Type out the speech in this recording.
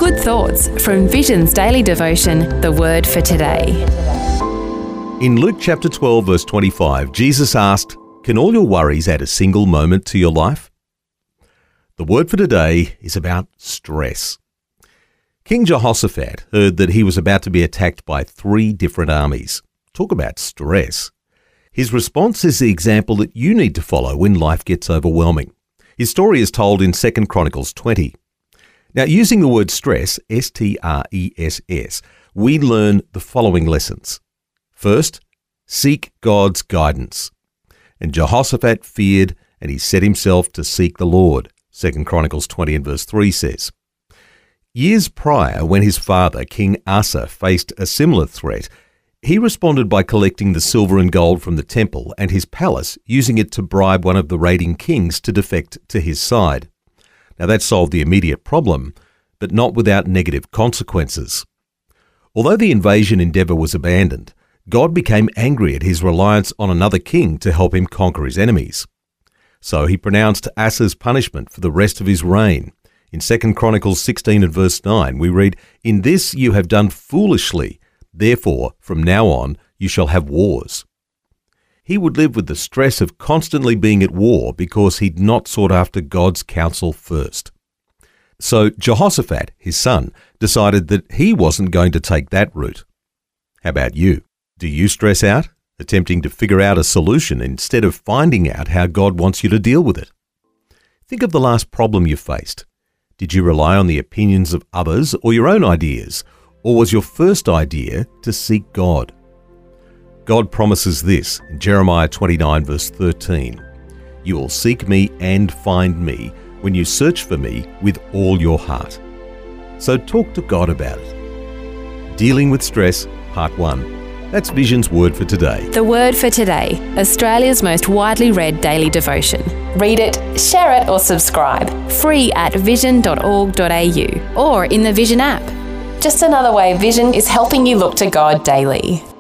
Good thoughts from Vision's daily devotion, The Word for Today. In Luke chapter 12, verse 25, Jesus asked, "Can all your worries add a single moment to your life?" The word for today is about stress. King Jehoshaphat heard that he was about to be attacked by 3 different armies. Talk about stress. His response is the example that you need to follow when life gets overwhelming. His story is told in 2 Chronicles 20. Now, using the word stress, S-T-R-E-S-S, we learn the following lessons. First, seek God's guidance. And Jehoshaphat feared, and he set himself to seek the Lord. 2 Chronicles 20 and verse 3 says. Years prior, when his father, King Asa, faced a similar threat, he responded by collecting the silver and gold from the temple and his palace, using it to bribe one of the raiding kings to defect to his side. Now that solved the immediate problem, but not without negative consequences. Although the invasion endeavour was abandoned, God became angry at his reliance on another king to help him conquer his enemies. So he pronounced Asa's punishment for the rest of his reign. In 2 Chronicles 16 and verse 9, we read, "In this you have done foolishly, therefore from now on you shall have wars." He would live with the stress of constantly being at war because he'd not sought after God's counsel first. So Jehoshaphat, his son, decided that he wasn't going to take that route. How about you? Do you stress out, attempting to figure out a solution instead of finding out how God wants you to deal with it? Think of the last problem you faced. Did you rely on the opinions of others or your own ideas? Or was your first idea to seek God? God promises this in Jeremiah 29 verse 13. "You will seek me and find me when you search for me with all your heart." So talk to God about it. Dealing with Stress, Part 1. That's Vision's Word for Today. The Word for Today, Australia's most widely read daily devotion. Read it, share it or subscribe. Free at vision.org.au or in the Vision app. Just another way Vision is helping you look to God daily.